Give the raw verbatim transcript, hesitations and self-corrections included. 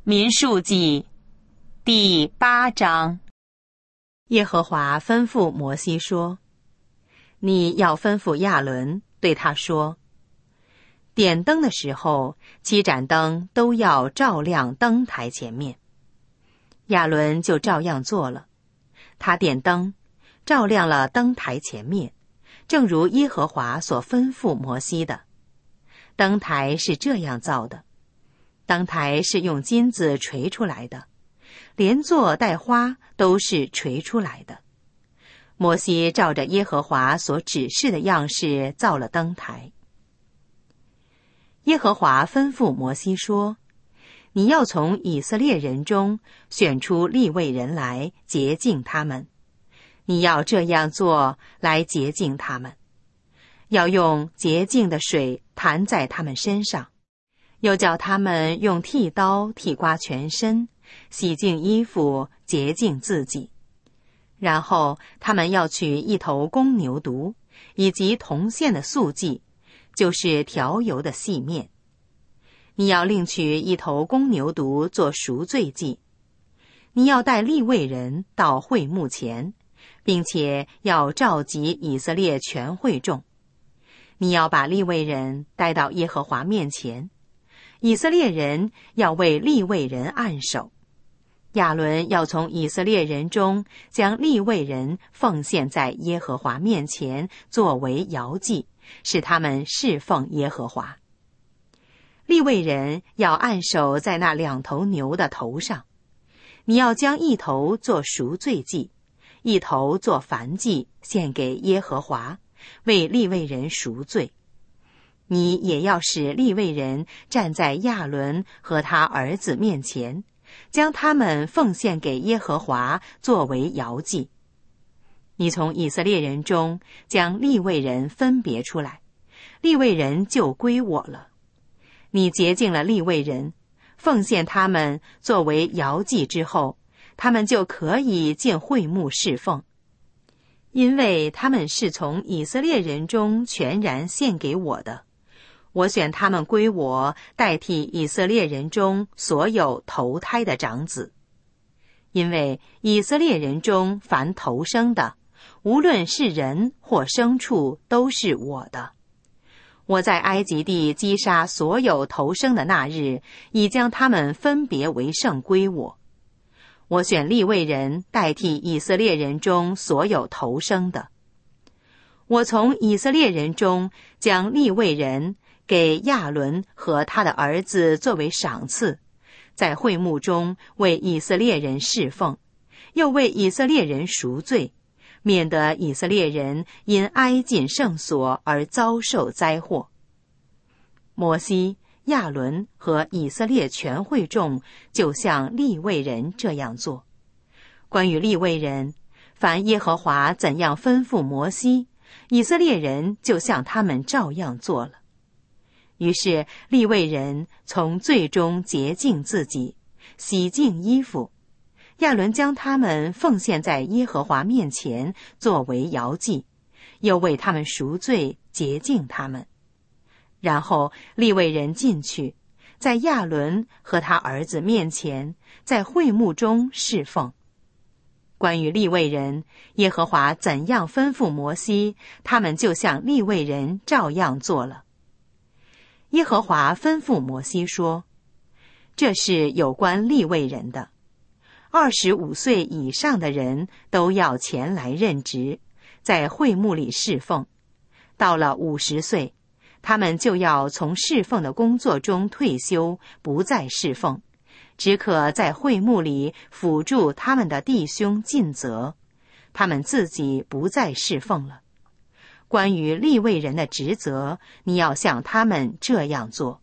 民数记第八章。 耶和华吩咐摩西说：你要吩咐亚伦，对他说，点灯的时候，七盏灯都要照亮灯台前面。亚伦就照样做了，他点灯，照亮了灯台前面，正如耶和华所吩咐摩西的。灯台是这样造的，灯台是用金子锤出来的，连座带花都是锤出来的。摩西照着耶和华所指示的样式造了灯台。耶和华吩咐摩西说：你要从以色列人中选出利未人来，洁净他们。你要这样做来洁净他们，要用洁净的水弹在他们身上，又叫他们用剃刀剃刮全身，洗净衣服，洁净自己。然后他们要取一头公牛犊，以及铜线的素祭，就是调油的细面。你要另取一头公牛犊做赎罪祭。你要带利未人到会幕前，并且要召集以色列全会众。你要把利未人带到耶和华面前，以色列人要为利未人按手。亚伦要从以色列人中将利未人奉献在耶和华面前，作为摇祭，使他们侍奉耶和华。利未人要按手在那两头牛的头上。你要将一头做赎罪祭，一头做燔祭，献给耶和华，为利未人赎罪。你也要使利未人站在亚伦和他儿子面前，将他们奉献给耶和华，作为摇祭。你从以色列人中将利未人分别出来，利未人就归我了。你洁净了利未人，奉献他们作为摇祭之后，他们就可以进会幕侍奉，因为他们是从以色列人中全然献给我的。我选他们归我，代替以色列人中所有头胎的长子。因为以色列人中凡头生的，无论是人或牲畜，都是我的。我在埃及地击杀所有头生的那日，已将他们分别为圣归我。我选利未人代替以色列人中所有头生的。我从以色列人中将利未人给亚伦和他的儿子作为赏赐，在会幕中为以色列人侍奉，又为以色列人赎罪，免得以色列人因挨近圣所而遭受灾祸。摩西、亚伦和以色列全会众就像利未人这样做。关于利未人，凡耶和华怎样吩咐摩西，以色列人就像他们照样做了。于是利未人从罪中洁净自己，洗净衣服。亚伦将他们奉献在耶和华面前，作为摇祭，又为他们赎罪，洁净他们。然后利未人进去，在亚伦和他儿子面前，在会幕中侍奉。关于利未人，耶和华怎样吩咐摩西，他们就像利未人照样做了。耶和华吩咐摩西说：这是有关利未人的。二十五岁以上的人都要前来任职，在会幕里侍奉。到了五十岁，他们就要从侍奉的工作中退休，不再侍奉，只可在会幕里辅助他们的弟兄尽责，他们自己不再侍奉了。关于利未人的职责，你要像他们这样做。